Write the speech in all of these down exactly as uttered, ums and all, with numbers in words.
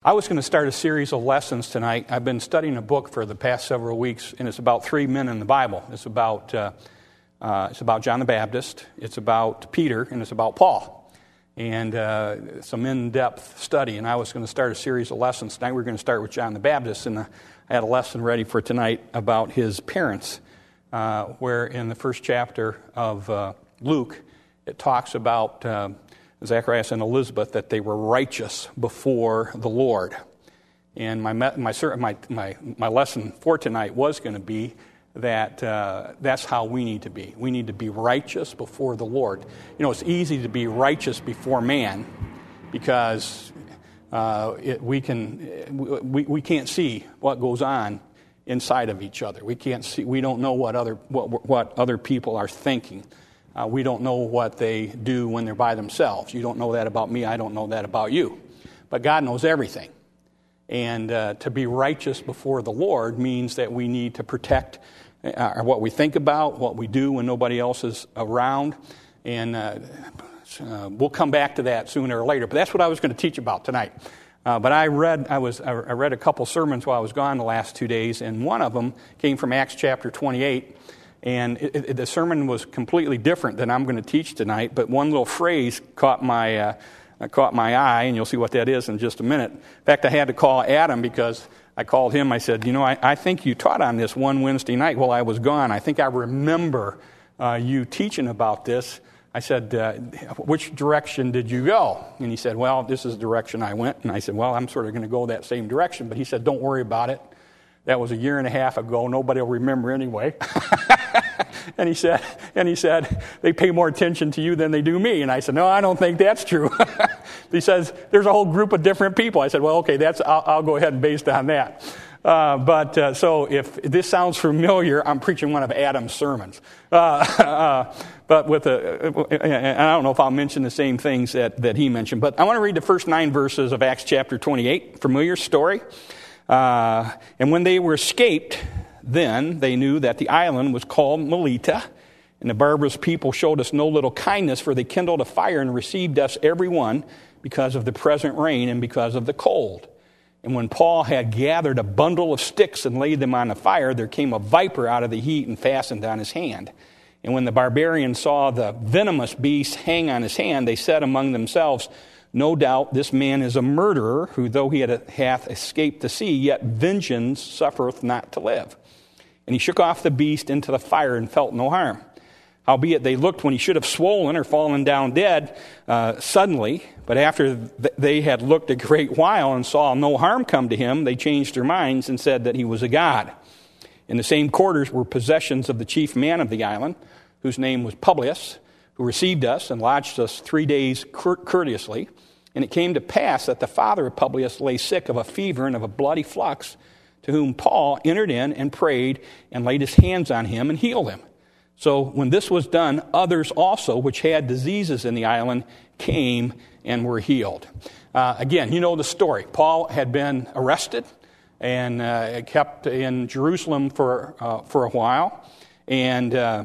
I was going to start a series of lessons tonight. I've been studying a book for the past several weeks, and it's about three men in the Bible. It's about uh, uh, it's about John the Baptist, it's about Peter, and it's about Paul. And uh, some in-depth study. And I was going to start a series of lessons tonight. We're going to start with John the Baptist, and I had a lesson ready for tonight about his parents, uh, where in the first chapter of uh, Luke, it talks about Uh, Zacharias and Elizabeth, that they were righteous before the Lord. And my my my my, my lesson for tonight was going to be that uh, that's how we need to be. We need to be righteous before the Lord. You know, it's easy to be righteous before man because uh, it, we can we, we can't see what goes on inside of each other. We can't see. We don't know what other what what other people are thinking. Uh, we don't know what they do when they're by themselves. You don't know that about me. I don't know that about you. But God knows everything. And uh, to be righteous before the Lord means that we need to protect uh, what we think about, what we do when nobody else is around. And uh, uh, we'll come back to that sooner or later. But that's what I was going to teach about tonight. Uh, but I read I was I read a couple sermons while I was gone the last two days, and one of them came from Acts chapter twenty-eight. And it, it, the sermon was completely different than I'm going to teach tonight, but one little phrase caught my uh, caught my eye, and you'll see what that is in just a minute. In fact, I had to call Adam because I called him. I said, you know, I, I think you taught on this one Wednesday night while I was gone. I think I remember uh, you teaching about this. I said, uh, which direction did you go? And he said, well, this is the direction I went. And I said, well, I'm sort of going to go that same direction. But he said, don't worry about it. That was a year and a half ago. Nobody will remember anyway. and he said, and he said, they pay more attention to you than they do me. And I said, no, I don't think that's true. He says, there's a whole group of different people. I said, well, okay, that's I'll, I'll go ahead and based on that. Uh, but uh, so if this sounds familiar, I'm preaching one of Adam's sermons. Uh, uh, but with a, and I don't know if I'll mention the same things that, that he mentioned. But I want to read the first nine verses of Acts chapter twenty-eight. Familiar story. Uh, and when they were escaped, then they knew that the island was called Melita. And the barbarous people showed us no little kindness, for they kindled a fire and received us every one because of the present rain and because of the cold. And when Paul had gathered a bundle of sticks and laid them on the fire, there came a viper out of the heat and fastened on his hand. And when the barbarians saw the venomous beast hang on his hand, they said among themselves, no doubt this man is a murderer, who though he had, hath escaped the sea, yet vengeance suffereth not to live. And he shook off the beast into the fire and felt no harm. Howbeit they looked when he should have swollen or fallen down dead uh, suddenly. But after th- they had looked a great while and saw no harm come to him, they changed their minds and said that he was a god. In the same quarters were possessions of the chief man of the island, whose name was Publius, who received us and lodged us three days courteously. And it came to pass that the father of Publius lay sick of a fever and of a bloody flux, to whom Paul entered in and prayed and laid his hands on him and healed him. So when this was done, others also, which had diseases in the island, came and were healed. Uh, again, you know the story. Paul had been arrested and uh, kept in Jerusalem for, uh, for a while, and uh,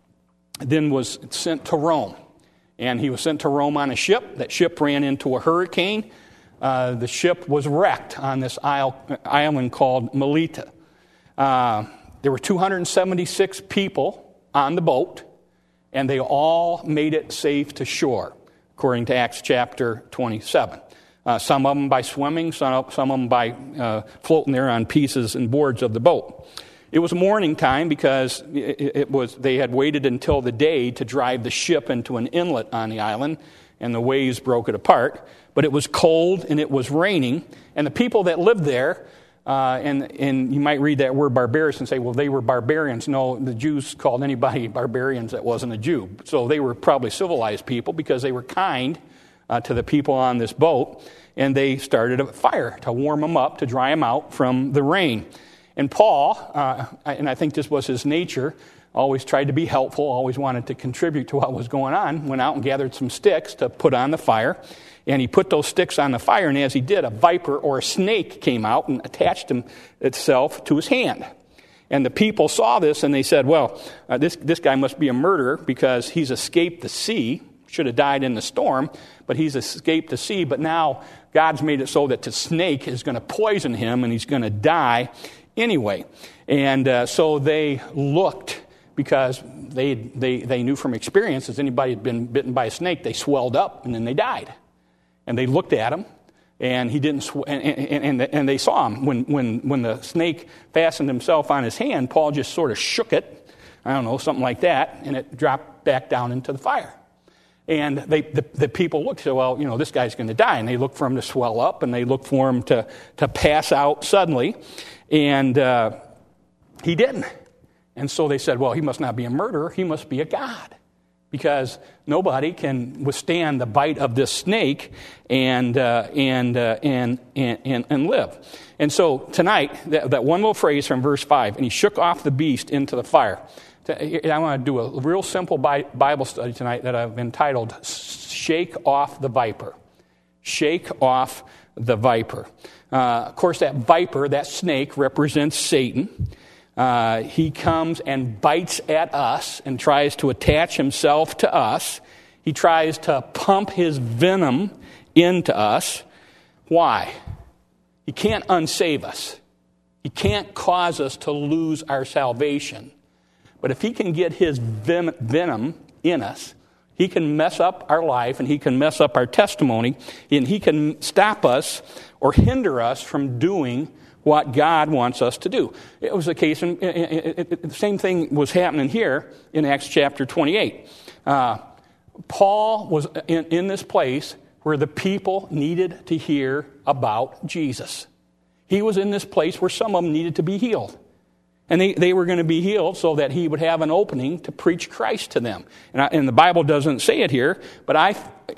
then was sent to Rome. And he was sent to Rome on a ship. That ship ran into a hurricane. Uh, the ship was wrecked on this isle, island called Melita. Uh, there were two hundred seventy-six people on the boat, and they all made it safe to shore, according to Acts chapter twenty-seven. Uh, some of them by swimming, some, some of them by uh, floating there on pieces and boards of the boat. It was morning time because it, it was they had waited until the day to drive the ship into an inlet on the island, and the waves broke it apart. But it was cold and it was raining, and the people that lived there, uh, and and you might read that word barbarians and say, well, they were barbarians. No, the Jews called anybody barbarians that wasn't a Jew. So they were probably civilized people because they were kind uh, to the people on this boat, and they started a fire to warm them up, to dry them out from the rain. And Paul, uh, and I think this was his nature, always tried to be helpful, always wanted to contribute to what was going on, went out and gathered some sticks to put on the fire. And he put those sticks on the fire, and as he did, a viper or a snake came out and attached him, itself to his hand. And the people saw this, and they said, well, uh, this, this guy must be a murderer because he's escaped the sea, should have died in the storm, but he's escaped the sea. But now God's made it so that the snake is going to poison him and he's going to die anyway. And uh, so they looked, because they, they, they knew from experience, as anybody had been bitten by a snake, they swelled up and then they died. And they looked at him, and he didn't, sw- and, and, and, and they saw him. When, when, when the snake fastened himself on his hand, Paul just sort of shook it, I don't know, something like that, and it dropped back down into the fire. And they, the, the people looked and said, well, you know, this guy's going to die. And they looked for him to swell up, and they looked for him to, to pass out suddenly. And uh, he didn't. And so they said, well, he must not be a murderer. He must be a god, because nobody can withstand the bite of this snake and uh, and, uh, and and and and live. And so tonight, that, that one little phrase from verse five, and he shook off the beast into the fire. I want to do a real simple Bible study tonight that I've entitled "Shake Off the Viper." Shake off the viper. Uh, of course, that viper, that snake, represents Satan. Uh, he comes and bites at us and tries to attach himself to us. He tries to pump his venom into us. Why? He can't unsave us. He can't cause us to lose our salvation. But if he can get his ven- venom in us, he can mess up our life and he can mess up our testimony, and he can stop us or hinder us from doing what God wants us to do. It was the case, in, it, it, it, the same thing was happening here in Acts chapter twenty-eight. Uh, Paul was in, in this place where the people needed to hear about Jesus. He was in this place where some of them needed to be healed. And they, they were going to be healed so that he would have an opening to preach Christ to them. And, I, and the Bible doesn't say it here, but I,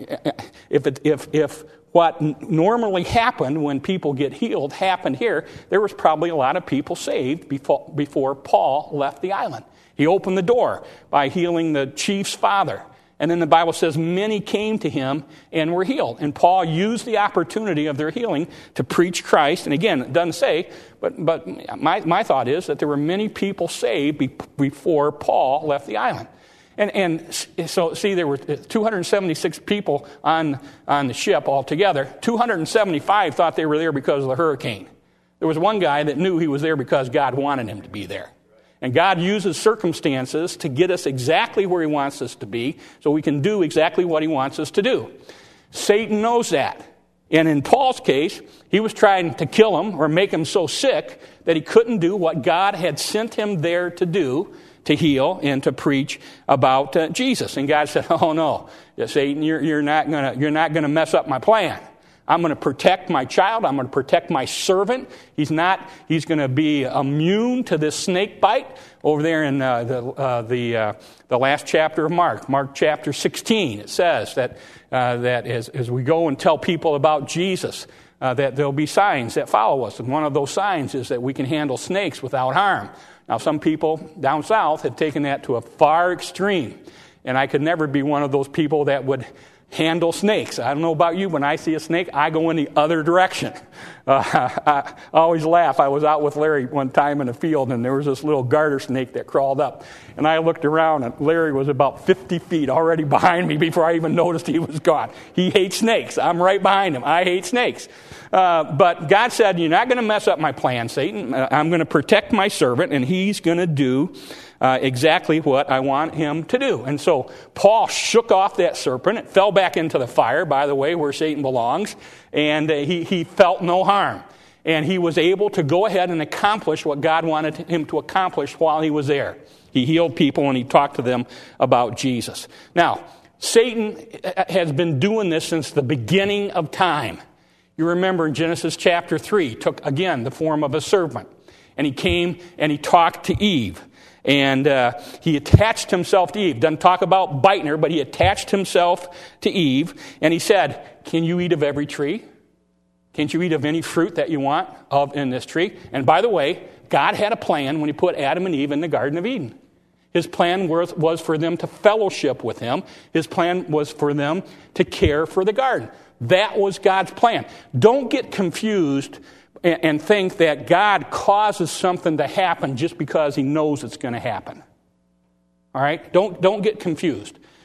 if it, if if what normally happened when people get healed happened here, there was probably a lot of people saved before, before Paul left the island. He opened the door by healing the chief's father. And then the Bible says many came to him and were healed. And Paul used the opportunity of their healing to preach Christ. And again, it doesn't say, but but my, my thought is that there were many people saved be, before Paul left the island. And and so, see, there were two hundred seventy-six people on, on the ship altogether. two hundred seventy-five thought they were there because of the hurricane. There was one guy that knew he was there because God wanted him to be there. And God uses circumstances to get us exactly where he wants us to be so we can do exactly what he wants us to do. Satan knows that. And in Paul's case, he was trying to kill him or make him so sick that he couldn't do what God had sent him there to do, to heal and to preach about uh, Jesus. And God said, oh no, Satan, you're, you're not gonna, you're not gonna mess up my plan. I'm going to protect my child. I'm going to protect my servant. He's not. He's going to be immune to this snake bite. Over there in uh, the uh, the uh, the last chapter of Mark, Mark chapter sixteen, it says that uh, that as as we go and tell people about Jesus, uh, that there'll be signs that follow us, and one of those signs is that we can handle snakes without harm. Now, some people down south have taken that to a far extreme, and I could never be one of those people that would handle snakes. I don't know about you, when I see a snake, I go in the other direction. Uh, I, I always laugh. I was out with Larry one time in a field, and there was this little garter snake that crawled up. And I looked around, and Larry was about fifty feet already behind me before I even noticed he was gone. He hates snakes. I'm right behind him. I hate snakes. Uh, but God said, you're not going to mess up my plan, Satan. I'm going to protect my servant, and he's going to do Uh, exactly what I want him to do. And so Paul shook off that serpent. It fell back into the fire, by the way, where Satan belongs. And uh, he, he felt no harm. And he was able to go ahead and accomplish what God wanted him to accomplish while he was there. He healed people and he talked to them about Jesus. Now, Satan has been doing this since the beginning of time. You remember in Genesis chapter three, took again the form of a serpent. And he came and he talked to Eve. And uh, he attached himself to Eve. Doesn't talk about biting her, but he attached himself to Eve. And he said, can you eat of every tree? Can't you eat of any fruit that you want of in this tree? And by the way, God had a plan when he put Adam and Eve in the Garden of Eden. His plan was, was for them to fellowship with him. His plan was for them to care for the garden. That was God's plan. Don't get confused and think that God causes something to happen just because he knows it's going to happen. All right? Don't, don't get confused.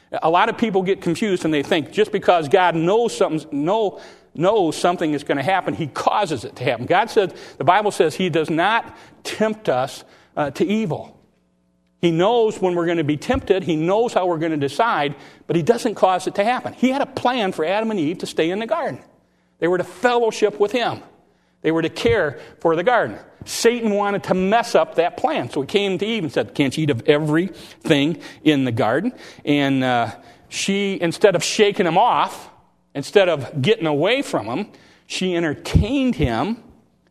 A lot of people get confused and they think just because God knows something, know, knows something is going to happen, he causes it to happen. God says, the Bible says he does not tempt us uh, to evil. He knows when we're going to be tempted. He knows how we're going to decide, but he doesn't cause it to happen. He had a plan for Adam and Eve to stay in the garden. They were to fellowship with him. They were to care for the garden. Satan wanted to mess up that plan. So he came to Eve and said, can't you eat of everything in the garden? And uh, she, instead of shaking him off, instead of getting away from him, she entertained him,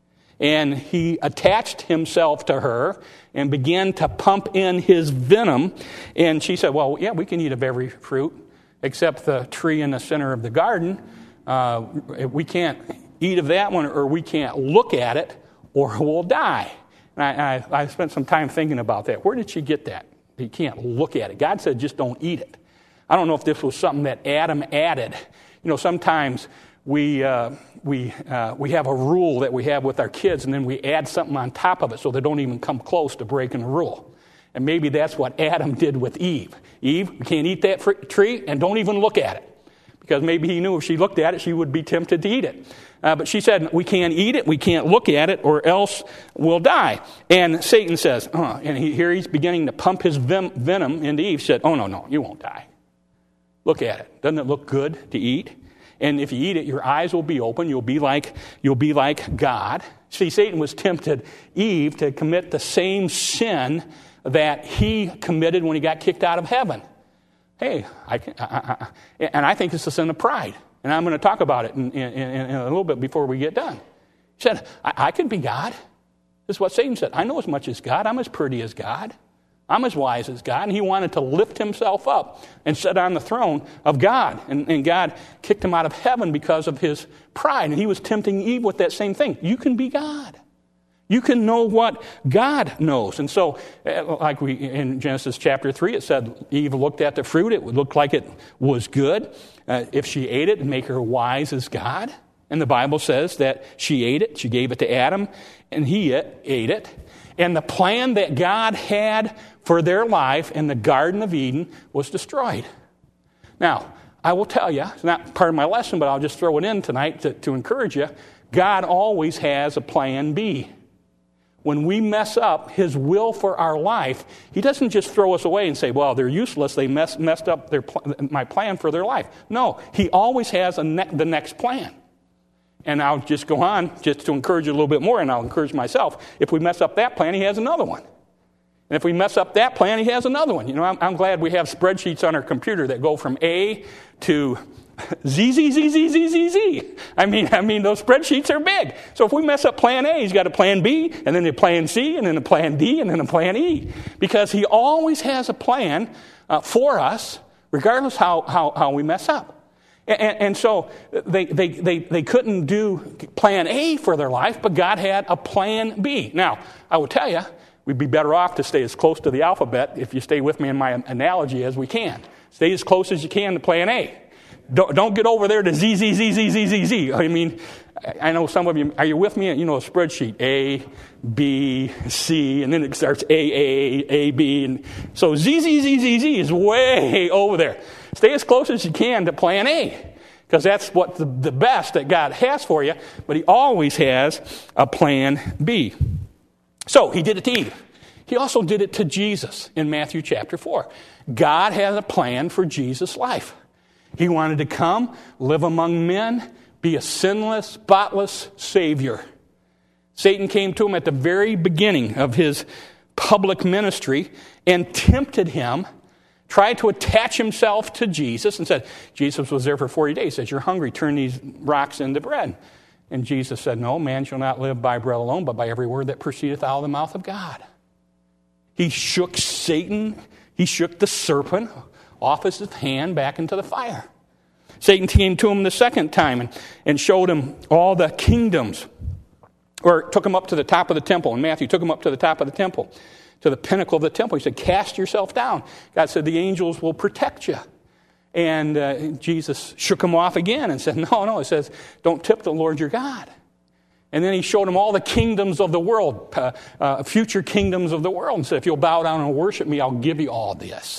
and he attached himself to her and began to pump in his venom. And she said, well, yeah, we can eat of every fruit except the tree in the center of the garden. Uh, we can't eat of that one, or we can't look at it, or we'll die. And I, I, I spent some time thinking about that. Where did she get that? You can't look at it. God said just don't eat it. I don't know if this was something that Adam added. You know, sometimes we uh, we uh, we have a rule that we have with our kids, and then we add something on top of it so they don't even come close to breaking the rule. And maybe that's what Adam did with Eve. Eve, you can't eat that fr- tree, and don't even look at it. Because maybe he knew if she looked at it, she would be tempted to eat it. Uh, but she said, we can't eat it, we can't look at it, or else we'll die. And Satan says, oh, and he, here he's beginning to pump his vim, venom into Eve. He said, oh, no, no, you won't die. Look at it. Doesn't it look good to eat? And if you eat it, your eyes will be open. You'll be like, you'll be like God. See, Satan was tempted Eve to commit the same sin that he committed when he got kicked out of heaven. Hey, I, can, I, I, and I think it's a sin of pride. And I'm going to talk about it in, in, in a little bit before we get done. He said, I, I can be God. This is what Satan said. I know as much as God. I'm as pretty as God. I'm as wise as God. And he wanted to lift himself up and sit on the throne of God. And, and God kicked him out of heaven because of his pride. And he was tempting Eve with that same thing. You can be God. You can know what God knows. And so, like we in Genesis chapter three, it said Eve looked at the fruit. It looked like it was good. Uh, if she ate it, it'd make her wise as God. And the Bible says that she ate it. She gave it to Adam, and he ate it. And the plan that God had for their life in the Garden of Eden was destroyed. Now, I will tell you, it's not part of my lesson, but I'll just throw it in tonight to, to encourage you. God always has a plan B. When we mess up his will for our life, he doesn't just throw us away and say, well, they're useless. They mess, messed up their pl- my plan for their life. No, he always has a ne- the next plan. And I'll just go on just to encourage you a little bit more, and I'll encourage myself. If we mess up that plan, he has another one. And if we mess up that plan, he has another one. You know, I'm, I'm glad we have spreadsheets on our computer that go from A to Z, Z, Z, Z, Z, Z, Z. I mean, I mean, those spreadsheets are big. So if we mess up plan A, he's got a plan B, and then a plan C, and then a plan D, and then a plan E. Because he always has a plan uh, for us, regardless how, how, how we mess up. And, and so they, they, they, they couldn't do plan A for their life, but God had a plan B. Now, I will tell you, we'd be better off to stay as close to the alphabet, if you stay with me in my analogy, as we can. Stay as close as you can to plan A. Don't, don't get over there to Z, Z, Z, Z, Z, Z, Z. I mean, I know some of you, are you with me? You know, a spreadsheet, A, B, C, and then it starts A, A, A, B. And so Z, Z, Z, Z, Z is way over there. Stay as close as you can to plan A, because that's what the, the best that God has for you, but he always has a plan B. So he did it to Eve. He also did it to Jesus in Matthew chapter four. God has a plan for Jesus' life. He wanted to come, live among men, be a sinless, spotless Savior. Satan came to him at the very beginning of his public ministry and tempted him, tried to attach himself to Jesus, and said, Jesus was there for forty days. He says, you're hungry, turn these rocks into bread. And Jesus said, no, man shall not live by bread alone, but by every word that proceedeth out of the mouth of God. He shook Satan, he shook the serpent off his hand back into the fire. Satan came to him the second time and, and showed him all the kingdoms, or took him up to the top of the temple. And Matthew took him up to the top of the temple, to the pinnacle of the temple. He said, cast yourself down. God said, the angels will protect you. And uh, Jesus shook him off again and said, no, no. It says, don't tip the Lord your God. And then he showed him all the kingdoms of the world, uh, uh, future kingdoms of the world, and said, if you'll bow down and worship me, I'll give you all this.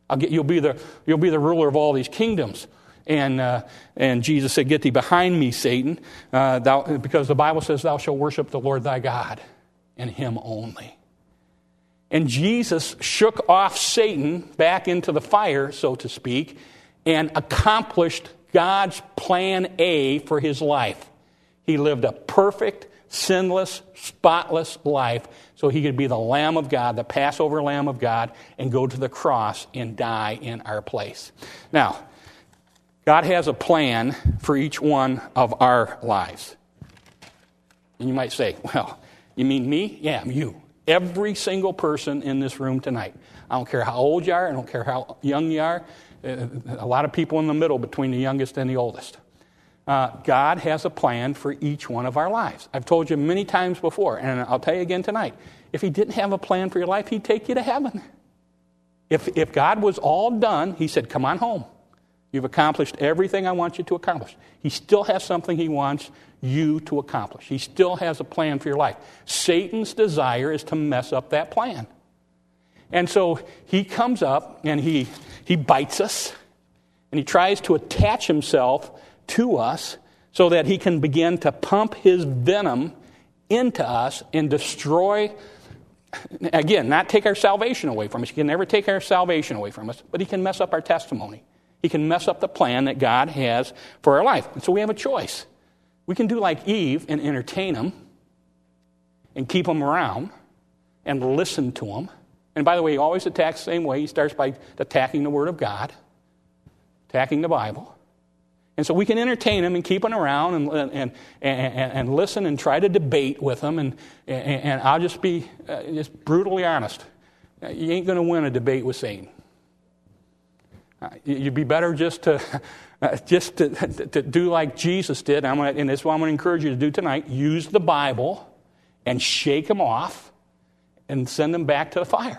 I'll get, you'll be the you'll be the ruler of all these kingdoms. And uh, and Jesus said, "Get thee behind me, Satan," uh, thou, because the Bible says, "Thou shalt worship the Lord thy God, and Him only." And Jesus shook off Satan back into the fire, so to speak, and accomplished God's plan A for his life. He lived a perfect, sinless, spotless life so he could be the Lamb of God, the Passover Lamb of God, and go to the cross and die in our place. Now, God has a plan for each one of our lives. And you might say, well, you mean me? Yeah, you. Every single person in this room tonight. I don't care how old you are. I don't care how young you are. A lot of people in the middle between the youngest and the oldest. Uh, God has a plan for each one of our lives. I've told you many times before, and I'll tell you again tonight. If He didn't have a plan for your life, He'd take you to heaven. If, if God was all done, He said, come on home. You've accomplished everything I want you to accomplish. He still has something He wants you to accomplish. He still has a plan for your life. Satan's desire is to mess up that plan. And so he comes up and he, he bites us and he tries to attach himself to us so that he can begin to pump his venom into us and destroy, again, not take our salvation away from us. He can never take our salvation away from us, but he can mess up our testimony. He can mess up the plan that God has for our life. And so we have a choice. We can do like Eve and entertain him and keep him around and listen to him. And by the way, he always attacks the same way. He starts by attacking the Word of God, attacking the Bible. And so we can entertain him and keep him around and and and, and listen and try to debate with him. And, and, and I'll just be uh, just brutally honest. You ain't going to win a debate with Satan. Uh, you'd be better just to uh, just to, to, to do like Jesus did. I'm gonna, and that's what I'm going to encourage you to do tonight. Use the Bible and shake him off and send him back to the fire.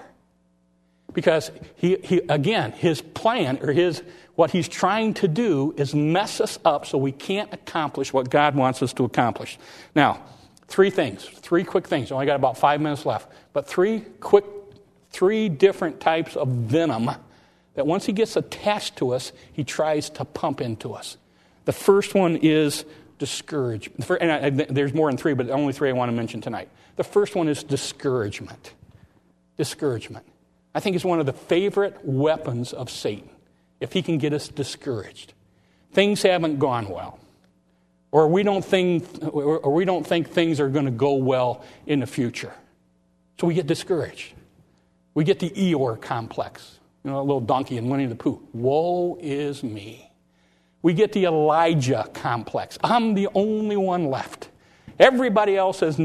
Because he, he again, his plan or his what he's trying to do is mess us up so we can't accomplish what God wants us to accomplish. Now, three things, three quick things. I only got about five minutes left, but three quick, three different types of venom that once he gets attached to us, he tries to pump into us. The first one is discouragement. And I, there's more than three, but only three I want to mention tonight. The first one is discouragement. Discouragement. I think it's one of the favorite weapons of Satan, if he can get us discouraged. Things haven't gone well. Or we don't think, or we don't think things are going to go well in the future. So we get discouraged. We get the Eeyore complex. You know, a little donkey in Winnie the Pooh. Woe is me. We get the Elijah complex. I'm the only one left. Everybody else has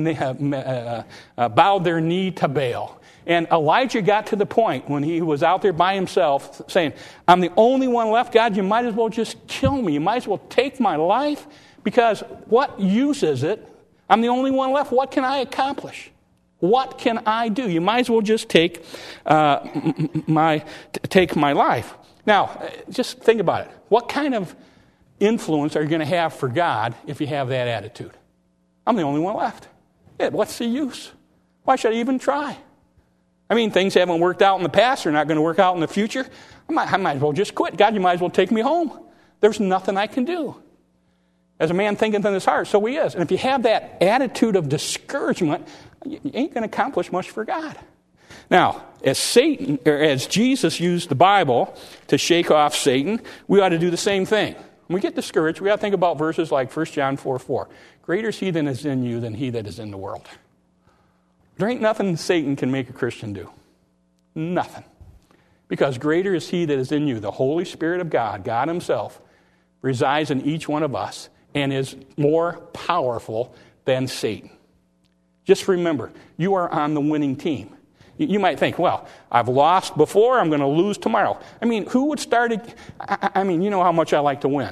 uh, uh, bowed their knee to Baal. And Elijah got to the point when he was out there by himself saying, I'm the only one left. God, you might as well just kill me. You might as well take my life because what use is it? I'm the only one left. What can I accomplish? What can I do? You might as well just take uh, my t- take my life. Now, just think about it. What kind of influence are you going to have for God if you have that attitude? I'm the only one left. Yeah, what's the use? Why should I even try? I mean, things haven't worked out in the past. They're not going to work out in the future. I might, I might as well just quit. God, you might as well take me home. There's nothing I can do. As a man thinketh in his heart, so he is. And if you have that attitude of discouragement, you ain't going to accomplish much for God. Now, as Satan, or as Jesus used the Bible to shake off Satan, we ought to do the same thing. When we get discouraged, we ought to think about verses like First John four four. Greater is he that is in you than he that is in the world. There ain't nothing Satan can make a Christian do. Nothing. Because greater is he that is in you. The Holy Spirit of God, God himself, resides in each one of us and is more powerful than Satan. Just remember, you are on the winning team. You might think, well, I've lost before, I'm going to lose tomorrow. I mean, who would start it? I mean, you know how much I like to win.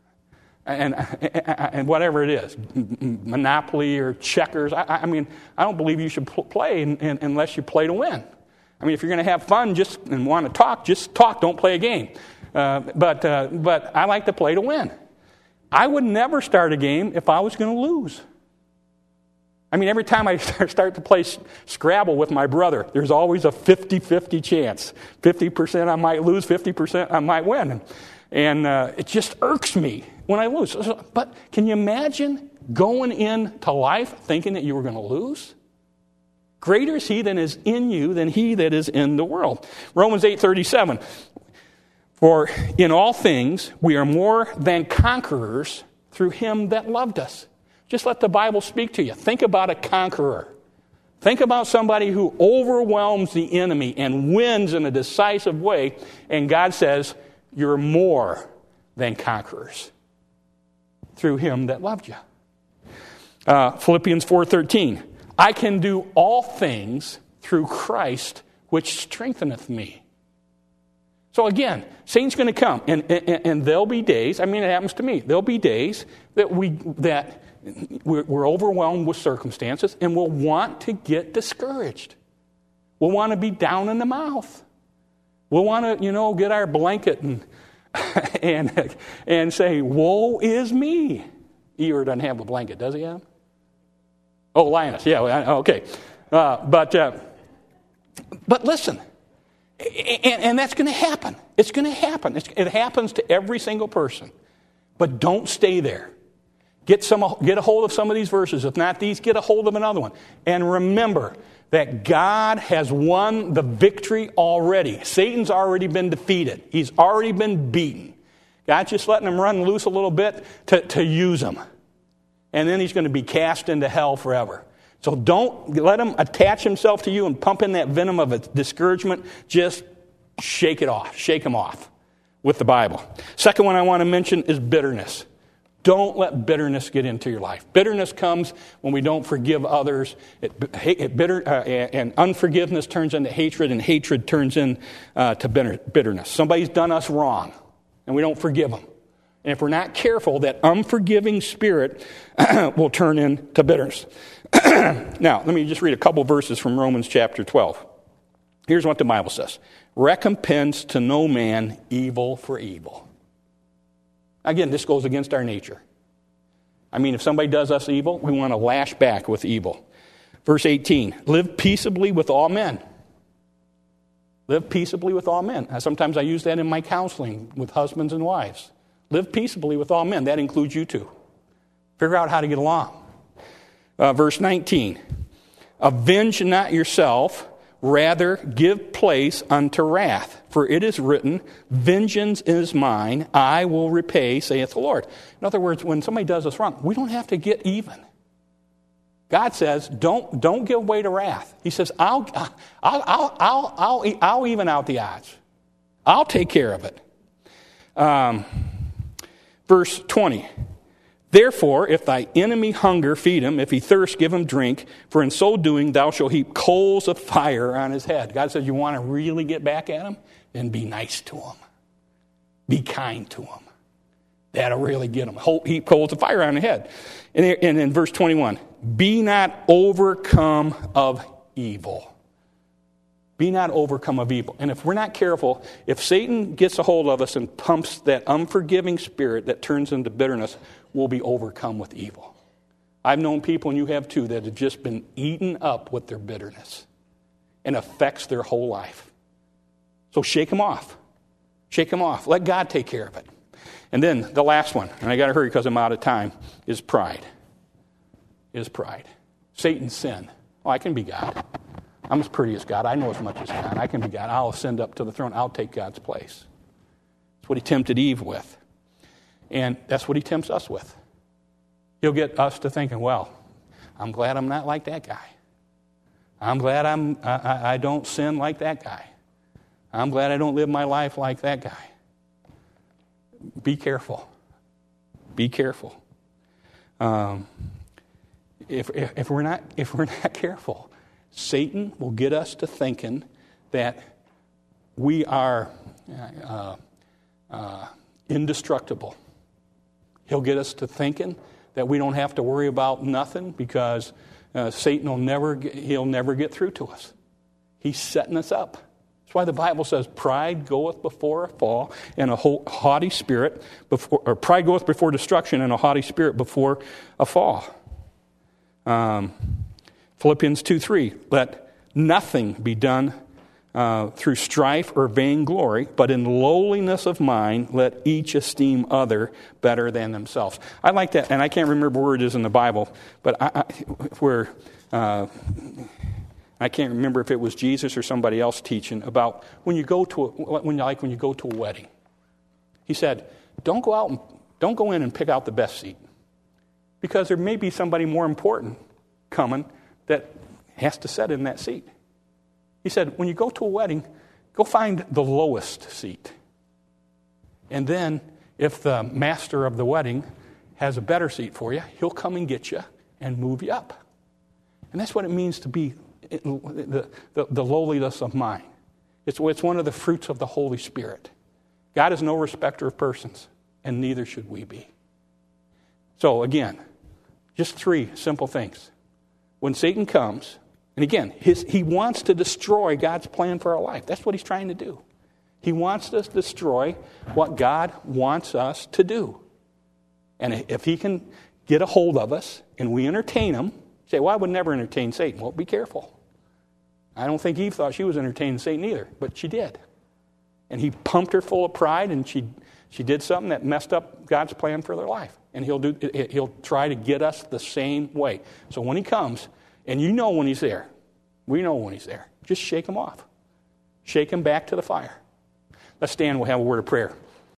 And, and whatever it is, Monopoly or checkers. I, I mean, I don't believe you should play in, in, unless you play to win. I mean, if you're going to have fun just and want to talk, just talk. Don't play a game. Uh, but uh, but I like to play to win. I would never start a game if I was going to lose. I mean, every time I start to play Scrabble with my brother, there's always a fifty-fifty chance. fifty percent I might lose, fifty percent I might win. And uh, it just irks me when I lose. But can you imagine going into life thinking that you were going to lose? Greater is he that is in you than he that is in the world. Romans eight thirty-seven. For in all things we are more than conquerors through him that loved us. Just let the Bible speak to you. Think about a conqueror. Think about somebody who overwhelms the enemy and wins in a decisive way. And God says, you're more than conquerors through him that loved you. Uh, Philippians four thirteen. I can do all things through Christ which strengtheneth me. So again, Satan's going to come, and, and, and there'll be days, I mean, it happens to me, there'll be days that, we, that we're, we're overwhelmed with circumstances, and we'll want to get discouraged. We'll want to be down in the mouth. We'll want to, you know, get our blanket and, and, and say, woe is me. Eeyore doesn't have a blanket, does he have? Oh, Linus, yeah, okay. Uh, but, uh, but listen, and, and that's going to happen. It's going to happen. It's, it happens to every single person. But don't stay there. Get some. Get a hold of some of these verses. If not these, get a hold of another one. And remember that God has won the victory already. Satan's already been defeated. He's already been beaten. God's just letting him run loose a little bit to, to use him. And then he's going to be cast into hell forever. So don't let him attach himself to you and pump in that venom of discouragement. Just shake it off. Shake him off with the Bible. Second one I want to mention is bitterness. Don't let bitterness get into your life. Bitterness comes when we don't forgive others. It, it bitter, uh, and unforgiveness turns into hatred, and hatred turns into uh, to bitter, bitterness. Somebody's done us wrong, and we don't forgive them. And if we're not careful, that unforgiving spirit will turn into bitterness. Now, let me just read a couple verses from Romans chapter twelve. Here's what the Bible says. Recompense to no man evil for evil. Again, this goes against our nature. I mean, if somebody does us evil, we want to lash back with evil. Verse eighteen, live peaceably with all men. Live peaceably with all men. Sometimes I use that in my counseling with husbands and wives. Live peaceably with all men. That includes you too. Figure out how to get along. Uh, verse nineteen, avenge not yourself, rather give place unto wrath. For it is written, vengeance is mine, I will repay, saith the Lord. In other words, when somebody does us wrong, we don't have to get even. God says, don't, don't give way to wrath. He says, I'll, I'll, I'll, I'll, I'll, I'll even out the odds. I'll take care of it. Um, verse twenty, therefore, if thy enemy hunger, feed him. If he thirst, give him drink. For in so doing, thou shalt heap coals of fire on his head. God says, you want to really get back at him? Then be nice to him. Be kind to him. That'll really get him. Heap coals of fire on the head. And in verse twenty-one, be not overcome of evil. Be not overcome of evil. And if we're not careful, if Satan gets a hold of us and pumps that unforgiving spirit that turns into bitterness, we'll be overcome with evil. I've known people, and you have too, that have just been eaten up with their bitterness and affects their whole life. So shake them off. Shake them off. Let God take care of it. And then the last one, and I got to hurry because I'm out of time, is pride. Is pride. Satan's sin. Oh, I can be God. I'm as pretty as God. I know as much as God. I can be God. I'll ascend up to the throne. I'll take God's place. That's what he tempted Eve with. And that's what he tempts us with. He'll get us to thinking, well, I'm glad I'm not like that guy. I'm glad I'm, I, I don't sin like that guy. I'm glad I don't live my life like that guy. Be careful. Be careful. Um, if, if, if we're not if we're not careful, Satan will get us to thinking that we are uh, uh, indestructible. He'll get us to thinking that we don't have to worry about nothing because uh, Satan will never get, he'll never get through to us. He's setting us up. That's why the Bible says, "Pride goeth before a fall, and a haughty spirit before." Or pride goeth before destruction, and a haughty spirit before a fall. Um, Philippians two three, let nothing be done uh, through strife or vainglory, but in lowliness of mind, let each esteem other better than themselves. I like that, and I can't remember where it is in the Bible, but I, I, where uh, I can't remember if it was Jesus or somebody else teaching about when you go to a, when like when you go to a wedding. He said, "Don't go out and don't go in and pick out the best seat, because there may be somebody more important coming that has to sit in that seat." He said, when you go to a wedding, go find the lowest seat. And then if the master of the wedding has a better seat for you, he'll come and get you and move you up. And that's what it means to be the, the, the lowliness of mind. It's, it's one of the fruits of the Holy Spirit. God is no respecter of persons, and neither should we be. So again, just three simple things. When Satan comes, and again, his, he wants to destroy God's plan for our life. That's what he's trying to do. He wants to destroy what God wants us to do. And if he can get a hold of us and we entertain him, say, well, I would never entertain Satan. Well, be careful. I don't think Eve thought she was entertaining Satan either, but she did. And he pumped her full of pride, and she she did something that messed up God's plan for their life. And he'll do he'll try to get us the same way. So when he comes, and you know when he's there. We know when he's there. Just shake him off. Shake him back to the fire. Let's stand. We'll have a word of prayer.